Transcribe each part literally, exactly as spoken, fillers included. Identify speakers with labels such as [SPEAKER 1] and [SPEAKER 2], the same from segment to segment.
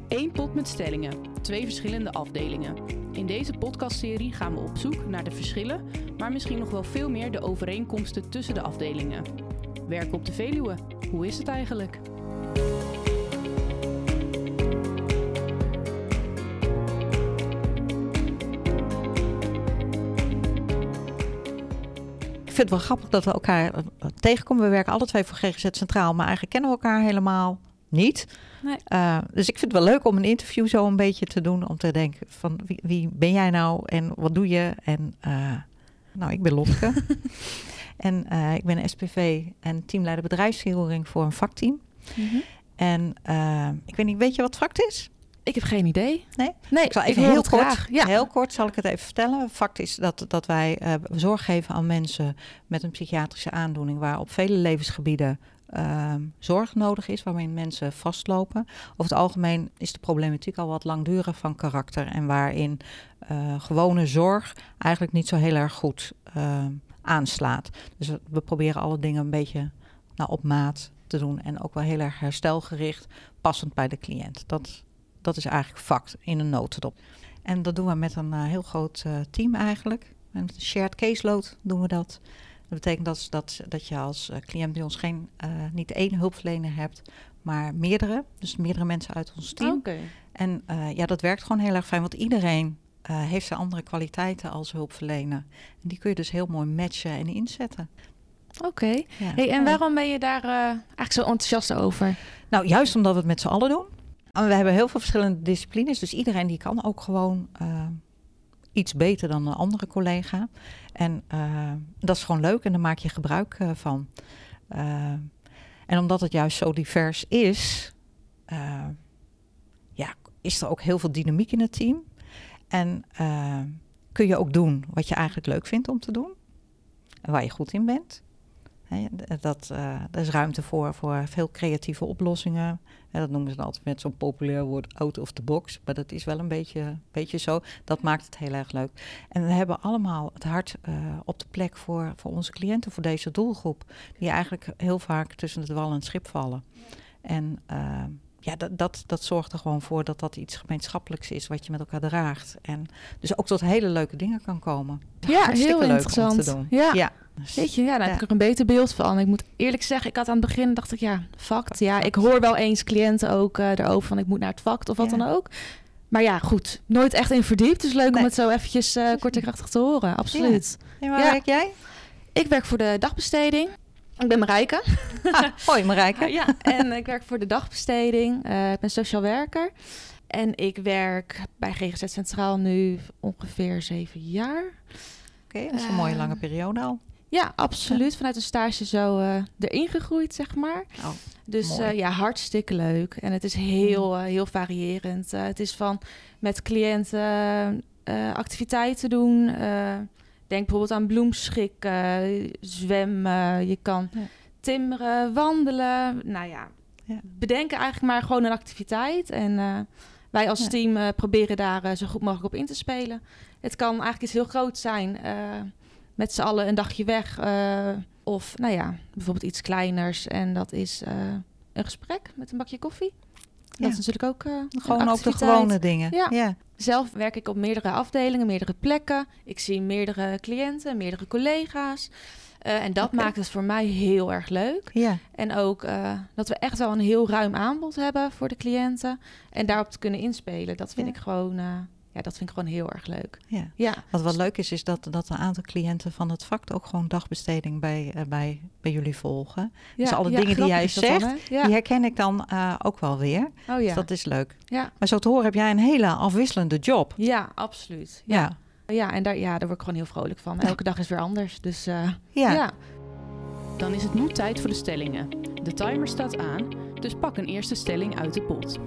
[SPEAKER 1] Eén pot met stellingen, twee verschillende afdelingen. In deze podcastserie gaan we op zoek naar de verschillen, maar misschien nog wel veel meer de overeenkomsten tussen de afdelingen. Werken op de Veluwe, hoe is het eigenlijk?
[SPEAKER 2] Ik vind het wel grappig dat we elkaar tegenkomen. We werken alle twee voor G G Z Centraal, maar eigenlijk kennen we elkaar helemaal niet.
[SPEAKER 3] Nee.
[SPEAKER 2] Uh, dus ik vind het wel leuk om een interview zo een beetje te doen. Om te denken van wie, wie ben jij nou en wat doe je? En uh, nou, ik ben Lotke. en uh, ik ben S P V en teamleider bedrijfsvoering voor een vakteam.
[SPEAKER 3] Mm-hmm.
[SPEAKER 2] En uh, ik weet niet, weet je wat VACT is?
[SPEAKER 3] Ik heb geen idee.
[SPEAKER 2] Nee?
[SPEAKER 3] Nee,
[SPEAKER 2] ik zal
[SPEAKER 3] ik
[SPEAKER 2] even
[SPEAKER 3] hoor
[SPEAKER 2] heel
[SPEAKER 3] het
[SPEAKER 2] kort,
[SPEAKER 3] graag. Ja.
[SPEAKER 2] heel kort zal ik het even vertellen. VACT is dat, dat wij uh, zorg geven aan mensen met een psychiatrische aandoening waar op vele levensgebieden uh, zorg nodig is, waarin mensen vastlopen. Over het algemeen is de problematiek al wat langdurig van karakter en waarin uh, gewone zorg eigenlijk niet zo heel erg goed uh, aanslaat. Dus we, we proberen alle dingen een beetje nou, op maat te doen en ook wel heel erg herstelgericht, passend bij de cliënt. Dat Dat is eigenlijk VACT in een notendop. En dat doen we met een uh, heel groot uh, team eigenlijk. En met een shared caseload doen we dat. Dat betekent dat, dat, dat je als uh, cliënt bij ons geen, uh, niet één hulpverlener hebt, maar meerdere. Dus meerdere mensen uit ons team.
[SPEAKER 3] Okay.
[SPEAKER 2] En uh, ja, dat werkt gewoon heel erg fijn, want iedereen uh, heeft zijn andere kwaliteiten als hulpverlener. En die kun je dus heel mooi matchen en inzetten.
[SPEAKER 3] Oké. Okay.
[SPEAKER 2] Ja.
[SPEAKER 3] Hey, en waarom ben je daar uh, eigenlijk zo enthousiast over?
[SPEAKER 2] Nou, juist omdat we het met z'n allen doen. We hebben heel veel verschillende disciplines, dus iedereen die kan ook gewoon uh, iets beter dan een andere collega. En uh, dat is gewoon leuk en daar maak je gebruik uh, van. Uh, en omdat het juist zo divers is, uh, ja, is er ook heel veel dynamiek in het team. En uh, kun je ook doen wat je eigenlijk leuk vindt om te doen en waar je goed in bent. He, dat, uh, er is ruimte voor, voor veel creatieve oplossingen. He, dat noemen ze dan altijd met zo'n populair woord out of the box. Maar dat is wel een beetje, beetje zo. Dat maakt het heel erg leuk. En we hebben allemaal het hart uh, op de plek voor, voor onze cliënten, voor deze doelgroep. Die eigenlijk heel vaak tussen het wal en het schip vallen. En uh, ja, dat, dat, dat zorgt er gewoon voor dat dat iets gemeenschappelijks is wat je met elkaar draagt. En dus ook tot hele leuke dingen kan komen.
[SPEAKER 3] Ja,
[SPEAKER 2] hartstikke
[SPEAKER 3] heel
[SPEAKER 2] leuk
[SPEAKER 3] interessant.
[SPEAKER 2] om te doen.
[SPEAKER 3] Ja.
[SPEAKER 2] ja.
[SPEAKER 3] Weet je, ja, daar
[SPEAKER 2] ja.
[SPEAKER 3] heb ik er een beter beeld van. Ik moet eerlijk zeggen, ik had aan het begin, dacht ik, ja, VACT. Ja, ik hoor wel eens cliënten ook uh, erover van ik moet naar het VACT of wat ja. dan ook. Maar ja, goed, nooit echt in verdiept. Dus leuk nee. om het zo eventjes uh, kort en krachtig te horen. Absoluut.
[SPEAKER 2] Ja. En waar ja. werk jij?
[SPEAKER 3] Ik werk voor de dagbesteding. Ik ben Marijke.
[SPEAKER 2] Ah, hoi Marijke.
[SPEAKER 3] uh, ja, en ik werk voor de dagbesteding. Uh, ik ben sociaal werker. En ik werk bij G G Z Centraal nu ongeveer zeven jaar.
[SPEAKER 2] Oké, okay, dat is een uh, mooie lange periode al.
[SPEAKER 3] Ja, absoluut. Vanuit een stage zo uh, erin gegroeid, zeg maar.
[SPEAKER 2] Oh,
[SPEAKER 3] dus uh, ja, hartstikke leuk. En het is heel, uh, heel variërend. Uh, het is van met cliënten uh, activiteiten doen. Uh, denk bijvoorbeeld aan bloemschikken, zwemmen. Je kan ja. timmeren, wandelen. Nou ja, ja, bedenken eigenlijk maar gewoon een activiteit. En uh, wij als ja. team uh, proberen daar uh, zo goed mogelijk op in te spelen. Het kan eigenlijk iets heel groots zijn. Uh, met z'n allen een dagje weg. Uh, of nou ja, bijvoorbeeld iets kleiners. En dat is uh, een gesprek met een bakje koffie. Dat
[SPEAKER 2] ja.
[SPEAKER 3] is natuurlijk ook uh,
[SPEAKER 2] gewoon ook de gewone dingen.
[SPEAKER 3] Ja.
[SPEAKER 2] ja.
[SPEAKER 3] Zelf werk ik op meerdere afdelingen, meerdere plekken. Ik zie meerdere cliënten, meerdere collega's. Uh, en dat okay. maakt het voor mij heel erg leuk.
[SPEAKER 2] Ja.
[SPEAKER 3] En ook uh, dat we echt wel een heel ruim aanbod hebben voor de cliënten. En daarop te kunnen inspelen. Dat vind ja. ik gewoon... Uh, Ja, dat vind ik gewoon heel erg leuk.
[SPEAKER 2] Ja.
[SPEAKER 3] Ja.
[SPEAKER 2] Wat wel leuk is, is dat, dat een aantal cliënten van het VACT ook gewoon dagbesteding bij, uh, bij, bij jullie volgen. Ja, dus alle ja, dingen die jij zegt, dan, ja. die herken ik dan uh, ook wel weer.
[SPEAKER 3] Oh, ja.
[SPEAKER 2] Dus dat is leuk.
[SPEAKER 3] Ja.
[SPEAKER 2] Maar zo te horen heb jij een hele afwisselende job.
[SPEAKER 3] Ja, absoluut. Ja, ja. ja en daar, ja, daar word ik gewoon heel vrolijk van. Elke dag is weer anders. Dus uh,
[SPEAKER 2] ja.
[SPEAKER 3] ja.
[SPEAKER 1] Dan is het nu tijd voor de stellingen. De timer staat aan, dus pak een eerste stelling uit de pot.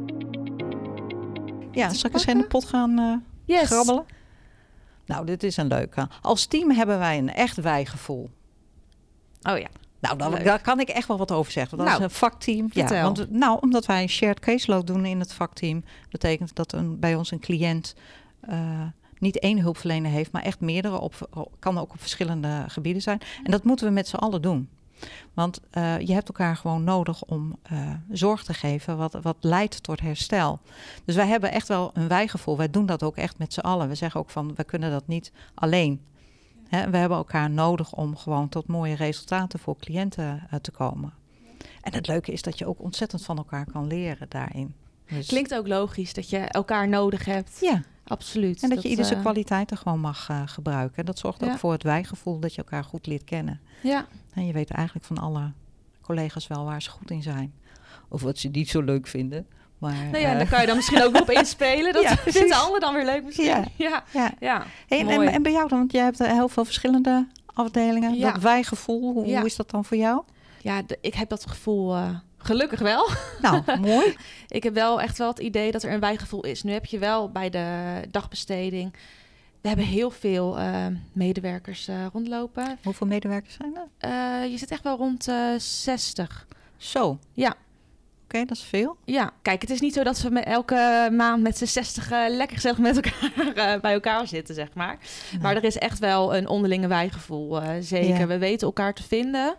[SPEAKER 2] Ja, zal ik eens in de pot gaan uh,
[SPEAKER 3] yes.
[SPEAKER 2] grabbelen? Nou, dit is een leuke. Als team hebben wij een echt wij-gevoel.
[SPEAKER 3] Oh ja.
[SPEAKER 2] Nou, daar, daar kan ik echt wel wat over zeggen. Want dat
[SPEAKER 3] nou,
[SPEAKER 2] is een vakteam. Ja, want, nou, omdat wij een shared caseload doen in het vakteam, betekent dat een, bij ons een cliënt uh, niet één hulpverlener heeft, maar echt meerdere. Op, kan ook op verschillende gebieden zijn. En dat moeten we met z'n allen doen. Want uh, je hebt elkaar gewoon nodig om uh, zorg te geven wat, wat leidt tot herstel. Dus wij hebben echt wel een wijgevoel. Wij doen dat ook echt met z'n allen. We zeggen ook van, we kunnen dat niet alleen. Hè, we hebben elkaar nodig om gewoon tot mooie resultaten voor cliënten uh, te komen. En het leuke is dat je ook ontzettend van elkaar kan leren daarin. Dus...
[SPEAKER 3] Klinkt ook logisch dat je elkaar nodig hebt.
[SPEAKER 2] Ja.
[SPEAKER 3] Absoluut.
[SPEAKER 2] En dat, dat je ieder zijn
[SPEAKER 3] uh...
[SPEAKER 2] kwaliteiten gewoon mag uh, gebruiken. Dat zorgt ja. ook voor het wijgevoel dat je elkaar goed leert kennen.
[SPEAKER 3] Ja.
[SPEAKER 2] En je weet eigenlijk van alle collega's wel waar ze goed in zijn. Of wat ze niet zo leuk vinden. Maar,
[SPEAKER 3] nou ja,
[SPEAKER 2] uh...
[SPEAKER 3] daar kan je dan misschien ook op inspelen. Dat
[SPEAKER 2] ja,
[SPEAKER 3] vindt de ander dan weer leuk misschien. Ja. Ja.
[SPEAKER 2] Ja.
[SPEAKER 3] Ja.
[SPEAKER 2] Hey, en, en bij jou dan? Want jij hebt heel veel verschillende afdelingen. Ja. Dat wijgevoel, hoe, ja. hoe is dat dan voor jou?
[SPEAKER 3] Ja, de, ik heb dat gevoel... Uh... Gelukkig wel.
[SPEAKER 2] Nou, mooi.
[SPEAKER 3] Ik heb wel echt wel het idee dat er een wijgevoel is. Nu heb je wel bij de dagbesteding... We hebben heel veel uh, medewerkers uh, rondlopen.
[SPEAKER 2] Hoeveel medewerkers zijn er?
[SPEAKER 3] Uh, je zit echt wel rond uh, zestig.
[SPEAKER 2] Zo?
[SPEAKER 3] Ja.
[SPEAKER 2] Oké, okay, dat is veel.
[SPEAKER 3] Ja, kijk, het is niet zo dat we met elke maand met z'n zestig uh, lekker gezellig met elkaar uh, bij elkaar zitten, zeg maar. Nee. Maar er is echt wel een onderlinge wijgevoel, uh, zeker. Ja. We weten elkaar te vinden.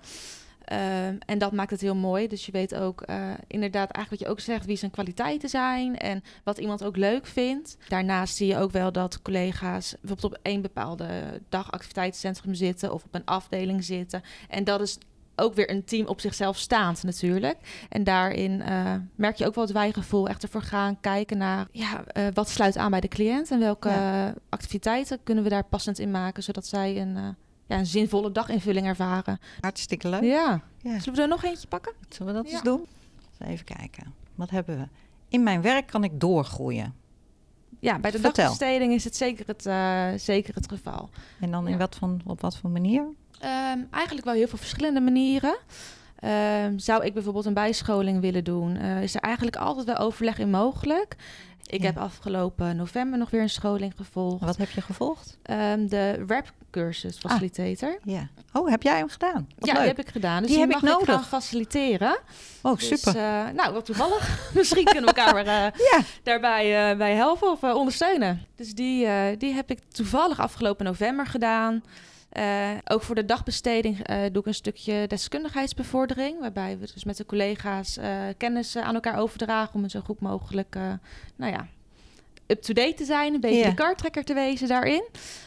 [SPEAKER 3] Uh, en dat maakt het heel mooi. Dus je weet ook uh, inderdaad eigenlijk wat je ook zegt... wie zijn kwaliteiten zijn en wat iemand ook leuk vindt. Daarnaast zie je ook wel dat collega's... bijvoorbeeld op één bepaalde dagactiviteitscentrum zitten... of op een afdeling zitten. En dat is ook weer een team op zichzelf staand natuurlijk. En daarin uh, merk je ook wel het wijgevoel. Echt ervoor gaan kijken naar... ja, uh, wat sluit aan bij de cliënt... en welke ja. uh, activiteiten kunnen we daar passend in maken... zodat zij een... Uh, Ja, een zinvolle daginvulling ervaren.
[SPEAKER 2] Hartstikke leuk.
[SPEAKER 3] Ja.
[SPEAKER 2] ja.
[SPEAKER 3] Zullen we er nog eentje pakken?
[SPEAKER 2] Zullen we dat
[SPEAKER 3] ja.
[SPEAKER 2] eens doen? Even kijken. Wat hebben we? In mijn werk kan ik doorgroeien.
[SPEAKER 3] Ja, bij de
[SPEAKER 2] Vertel.
[SPEAKER 3] dagbesteding is het zeker het, uh, zeker het geval.
[SPEAKER 2] En dan in
[SPEAKER 3] ja.
[SPEAKER 2] wat van, op wat voor manier?
[SPEAKER 3] Um, eigenlijk wel heel veel verschillende manieren. Um, zou ik bijvoorbeeld een bijscholing willen doen... Uh, is er eigenlijk altijd wel overleg in mogelijk... Ik ja. heb afgelopen november nog weer een scholing gevolgd.
[SPEAKER 2] Wat heb je gevolgd?
[SPEAKER 3] Um, de rapcursus facilitator.
[SPEAKER 2] Ah, ja. Oh, heb jij hem gedaan? Wat
[SPEAKER 3] ja,
[SPEAKER 2] leuk.
[SPEAKER 3] die heb ik gedaan. Dus
[SPEAKER 2] die,
[SPEAKER 3] die
[SPEAKER 2] heb
[SPEAKER 3] mag
[SPEAKER 2] ik nodig.
[SPEAKER 3] ik gaan faciliteren.
[SPEAKER 2] Oh,
[SPEAKER 3] dus,
[SPEAKER 2] super.
[SPEAKER 3] Uh, nou, wat toevallig. Misschien kunnen we elkaar weer uh, ja. daarbij uh, bij helpen of uh, ondersteunen. Dus die, uh, die heb ik toevallig afgelopen november gedaan. Uh, ook voor de dagbesteding uh, doe ik een stukje deskundigheidsbevordering. Waarbij we dus met de collega's uh, kennis uh, aan elkaar overdragen... om het zo goed mogelijk, uh, nou ja... up-to-date te zijn, een beetje yeah. de kartrekker te wezen daarin.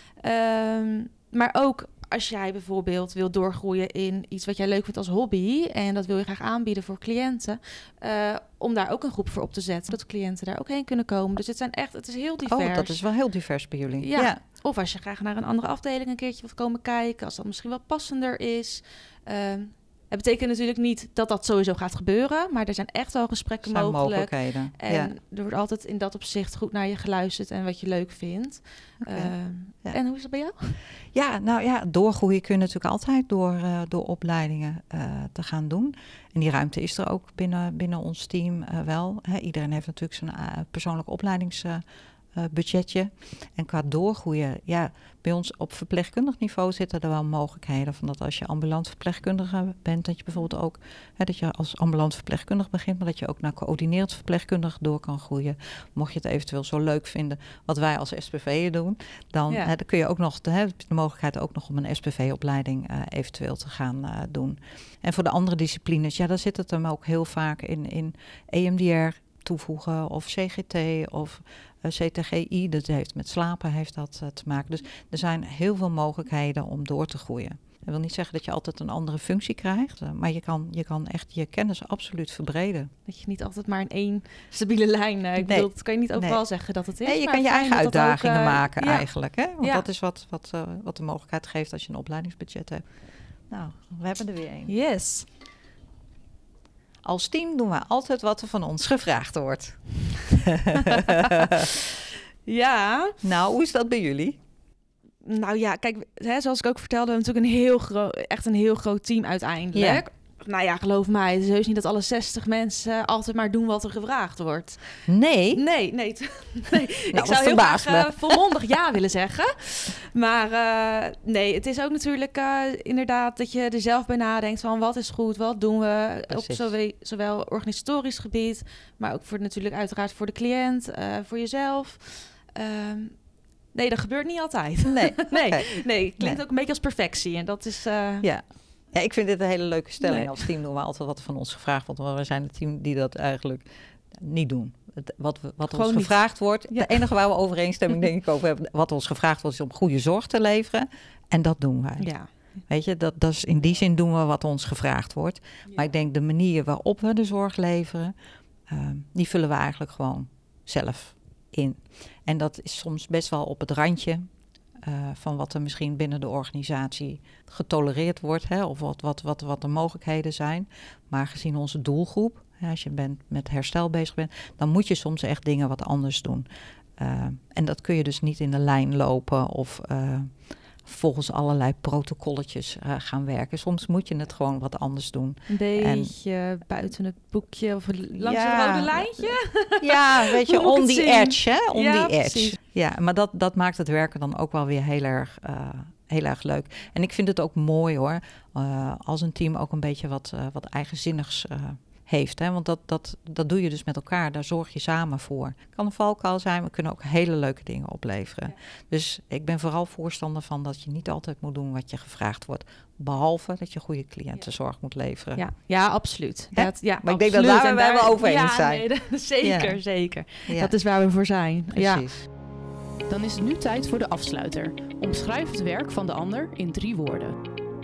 [SPEAKER 3] Um, maar ook als jij bijvoorbeeld wil doorgroeien in iets wat jij leuk vindt als hobby... en dat wil je graag aanbieden voor cliënten... Uh, om daar ook een groep voor op te zetten... dat cliënten daar ook heen kunnen komen. Dus het, zijn echt, het is heel divers.
[SPEAKER 2] Oh, dat is wel heel divers bij jullie.
[SPEAKER 3] Ja.
[SPEAKER 2] ja.
[SPEAKER 3] Of als je graag naar een andere afdeling een keertje wilt komen kijken... als dat misschien wel passender is... Um, Het betekent natuurlijk niet dat dat sowieso gaat gebeuren... maar er zijn echt wel gesprekken
[SPEAKER 2] zijn
[SPEAKER 3] mogelijk.
[SPEAKER 2] mogelijkheden.
[SPEAKER 3] En
[SPEAKER 2] ja.
[SPEAKER 3] er wordt altijd in dat opzicht goed naar je geluisterd... en wat je leuk vindt. Okay. Uh, ja. En hoe is dat bij jou?
[SPEAKER 2] Ja, nou ja, doorgroeien kun je natuurlijk altijd... door, uh, door opleidingen uh, te gaan doen. En die ruimte is er ook binnen, binnen ons team uh, wel. Hè. Iedereen heeft natuurlijk zijn uh, persoonlijk opleidings... Uh, Uh, budgetje. En qua doorgroeien, ja, bij ons op verpleegkundig niveau zitten er wel mogelijkheden van dat als je ambulant verpleegkundige bent, dat je bijvoorbeeld ook, hè, dat je als ambulant verpleegkundige begint, maar dat je ook naar coördinerend verpleegkundige door kan groeien. Mocht je het eventueel zo leuk vinden wat wij als S P V'er doen, dan, ja. hè, dan kun je ook nog de, hè, de mogelijkheid ook nog om een S P V-opleiding uh, eventueel te gaan uh, doen. En voor de andere disciplines, ja, daar zit het hem ook heel vaak in, in E M D R toevoegen of C G T of uh, C T G I. Dat heeft met slapen heeft dat uh, te maken. Dus er zijn heel veel mogelijkheden om door te groeien. Dat wil niet zeggen dat je altijd een andere functie krijgt, uh, maar je kan, je kan echt je kennis absoluut verbreden.
[SPEAKER 3] Dat je niet altijd maar in één stabiele lijn... Uh, ik nee. bedoel, dat kan je niet overal nee. zeggen dat het is.
[SPEAKER 2] Nee, je kan je eigen uitdagingen ook, uh, maken
[SPEAKER 3] ja.
[SPEAKER 2] eigenlijk. Hè? Want
[SPEAKER 3] ja.
[SPEAKER 2] dat is wat, wat, uh, wat de mogelijkheid geeft als je een opleidingsbudget hebt. Nou, we hebben er weer één.
[SPEAKER 3] Yes.
[SPEAKER 2] Als team doen we altijd wat er van ons gevraagd wordt.
[SPEAKER 3] Ja.
[SPEAKER 2] Nou, hoe is dat bij jullie?
[SPEAKER 3] Nou ja, kijk, hè, zoals ik ook vertelde, we hebben natuurlijk een heel groot, echt een heel groot team uiteindelijk. Ja. Nou ja, geloof mij, het is heus niet dat alle zestig mensen altijd maar doen wat er gevraagd wordt.
[SPEAKER 2] Nee?
[SPEAKER 3] Nee, nee. nee.
[SPEAKER 2] Nou,
[SPEAKER 3] ik zou heel graag uh, volmondig ja willen zeggen. Maar uh, nee, het is ook natuurlijk uh, inderdaad dat je er zelf bij nadenkt van wat is goed, wat doen we. Precies. Op zowel, zowel organisatorisch gebied, maar ook voor natuurlijk uiteraard voor de cliënt, uh, voor jezelf. Um, Nee, dat gebeurt niet altijd.
[SPEAKER 2] Nee,
[SPEAKER 3] nee,
[SPEAKER 2] okay.
[SPEAKER 3] nee, klinkt
[SPEAKER 2] nee.
[SPEAKER 3] ook een beetje als perfectie. En dat is... Uh,
[SPEAKER 2] ja. Ja, ik vind dit een hele leuke stelling.
[SPEAKER 3] Nee.
[SPEAKER 2] Als team doen we altijd wat van ons gevraagd wordt. Want we zijn het team die dat eigenlijk niet doen. Het, wat we, wat ons
[SPEAKER 3] Gewoon
[SPEAKER 2] gevraagd
[SPEAKER 3] niet.
[SPEAKER 2] wordt.
[SPEAKER 3] Ja.
[SPEAKER 2] Het enige waar we overeenstemming denk ik over hebben. Wat ons gevraagd wordt is om goede zorg te leveren. En dat doen wij.
[SPEAKER 3] Ja.
[SPEAKER 2] Weet je, dat, dat is in die zin doen we wat ons gevraagd wordt. Maar ik denk de manier waarop we de zorg leveren, uh, die vullen we eigenlijk gewoon zelf in. En dat is soms best wel op het randje uh, van wat er misschien binnen de organisatie getolereerd wordt. Hè, of wat, wat, wat, wat de mogelijkheden zijn. Maar gezien onze doelgroep, hè, als je bent met herstel bezig bent, dan moet je soms echt dingen wat anders doen. Uh, en dat kun je dus niet in de lijn lopen of Uh, volgens allerlei protocolletjes uh, gaan werken. Soms moet je het gewoon wat anders doen.
[SPEAKER 3] Een beetje en, buiten het boekje of langs
[SPEAKER 2] ja,
[SPEAKER 3] het rode lijntje.
[SPEAKER 2] Ja, weet je, on the edge, hè? On
[SPEAKER 3] ja,
[SPEAKER 2] the edge.
[SPEAKER 3] Precies.
[SPEAKER 2] Ja, maar dat, dat maakt het werken dan ook wel weer heel erg, uh, heel erg leuk. En ik vind het ook mooi hoor, uh, als een team ook een beetje wat, uh, wat eigenzinnigs uh, heeft. Hè? Want dat, dat, dat doe je dus met elkaar, daar zorg je samen voor. Het kan een valkuil zijn, we kunnen ook hele leuke dingen opleveren. Ja. Dus ik ben vooral voorstander van dat je niet altijd moet doen wat je gevraagd wordt. Behalve dat je goede cliëntenzorg moet leveren.
[SPEAKER 3] Ja, ja absoluut.
[SPEAKER 2] Ja?
[SPEAKER 3] Dat, ja,
[SPEAKER 2] maar
[SPEAKER 3] absoluut.
[SPEAKER 2] ik denk dat daar, daar we over eens
[SPEAKER 3] ja,
[SPEAKER 2] zijn.
[SPEAKER 3] Nee, dat, zeker, ja. zeker.
[SPEAKER 2] Ja.
[SPEAKER 3] Dat is waar we voor zijn.
[SPEAKER 2] Precies.
[SPEAKER 1] Ja. Dan is het nu tijd voor de afsluiter. Omschrijf het werk van de ander in drie woorden.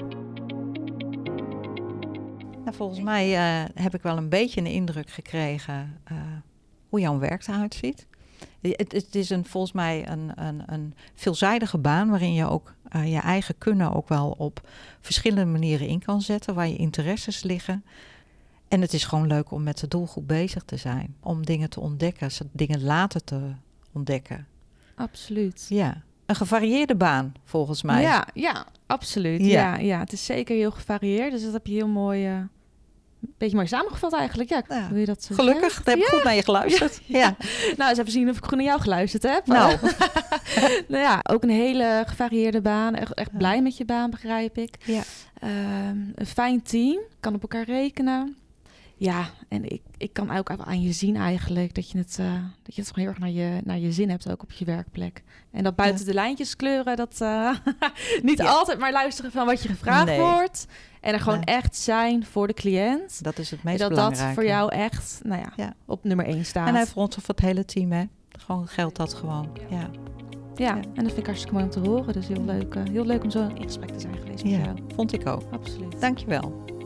[SPEAKER 2] Nou, volgens mij uh, heb ik wel een beetje een indruk gekregen uh, hoe jouw werk eruit ziet. Het, het is een, volgens mij een, een, een veelzijdige baan waarin je ook uh, je eigen kunnen ook wel op verschillende manieren in kan zetten, waar je interesses liggen. En het is gewoon leuk om met de doelgroep bezig te zijn, om dingen te ontdekken, dingen later te ontdekken.
[SPEAKER 3] Absoluut.
[SPEAKER 2] Ja, een gevarieerde baan volgens mij.
[SPEAKER 3] Ja, ja absoluut. Ja. Ja, ja, het is zeker heel gevarieerd, dus dat heb je heel mooi Uh... Een beetje mooi samengevat eigenlijk. Ja,
[SPEAKER 2] ja.
[SPEAKER 3] Wil je dat zo
[SPEAKER 2] gelukkig,
[SPEAKER 3] zeggen?
[SPEAKER 2] heb ik
[SPEAKER 3] ja.
[SPEAKER 2] goed naar je geluisterd. Ja.
[SPEAKER 3] Ja. Nou, eens even zien of ik goed naar jou geluisterd heb.
[SPEAKER 2] Nou.
[SPEAKER 3] Nou ja, ook een hele gevarieerde baan. Echt, echt blij met je baan, begrijp ik.
[SPEAKER 2] Ja.
[SPEAKER 3] Um, een fijn team. Kan op elkaar rekenen. Ja, en ik, ik kan ook aan je zien eigenlijk dat je het, uh, dat je het heel erg naar je, naar je zin hebt, ook op je werkplek. En dat buiten ja. de lijntjes kleuren, dat uh, niet ja. altijd maar luisteren van wat je gevraagd nee. wordt. En er gewoon ja. echt zijn voor de cliënt.
[SPEAKER 2] Dat is het meest
[SPEAKER 3] dat
[SPEAKER 2] belangrijke.
[SPEAKER 3] Dat voor jou echt, nou ja, ja. op nummer één staat.
[SPEAKER 2] En hij voor ons of het hele team, hè. Gewoon geldt dat gewoon, ja.
[SPEAKER 3] Ja, ja. en dat vind ik hartstikke mooi om te horen. Dus heel leuk, uh, heel leuk om zo in gesprek te zijn geweest met
[SPEAKER 2] ja,
[SPEAKER 3] jou.
[SPEAKER 2] Vond ik ook.
[SPEAKER 3] Absoluut.
[SPEAKER 2] Dankjewel.